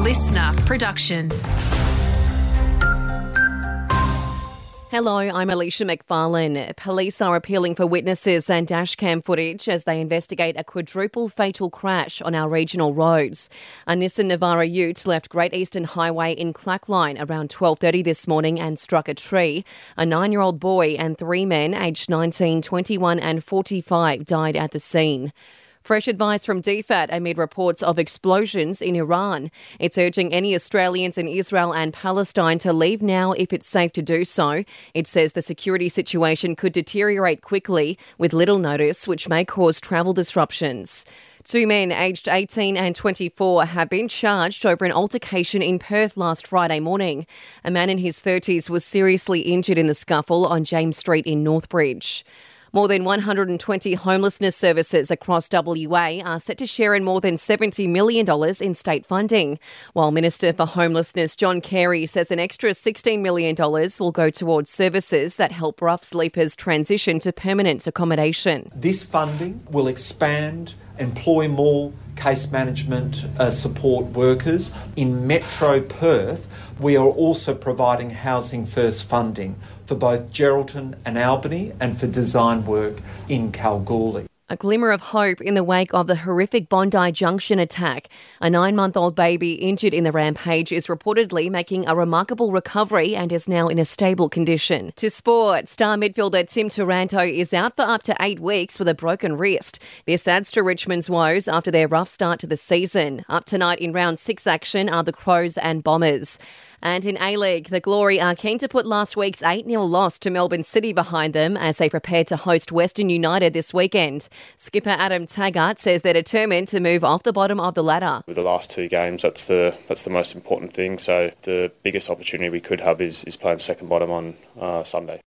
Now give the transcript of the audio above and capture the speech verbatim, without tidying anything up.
listener production. Hello, I'm Alicia McFarlane. Police are appealing for witnesses and dashcam footage as they investigate a quadruple fatal crash on our regional roads. A Nissan Navara Ute left Great Eastern Highway in Clackline around twelve thirty this morning and struck a tree. A nine-year-old boy and three men aged nineteen, twenty-one and forty-five died at the scene. Fresh advice from D FAT amid reports of explosions in Iran. It's urging any Australians in Israel and Palestine to leave now if it's safe to do so. It says the security situation could deteriorate quickly with little notice, which may cause travel disruptions. Two men aged eighteen and twenty-four have been charged over an altercation in Perth last Friday morning. A man in his thirties was seriously injured in the scuffle on James Street in Northbridge. More than one hundred twenty homelessness services across W A are set to share in more than seventy million dollars in state funding, while Minister for Homelessness John Carey says an extra sixteen million dollars will go towards services that help rough sleepers transition to permanent accommodation. This funding will expand, employ more case management uh, support workers. In Metro Perth, we are also providing Housing First funding for both Geraldton and Albany and for design work in Kalgoorlie. A glimmer of hope in the wake of the horrific Bondi Junction attack. A nine-month-old baby injured in the rampage is reportedly making a remarkable recovery and is now in a stable condition. To sport, star midfielder Tim Taranto is out for up to eight weeks with a broken wrist. This adds to Richmond's woes after their rough start to the season. Up tonight in round six action are the Crows and Bombers. And in A-League, the Glory are keen to put last week's eight nil loss to Melbourne City behind them as they prepare to host Western United this weekend. Skipper Adam Taggart says they're determined to move off the bottom of the ladder. With the last two games, that's the that's the most important thing. So the biggest opportunity we could have is, is playing second bottom on uh, Sunday.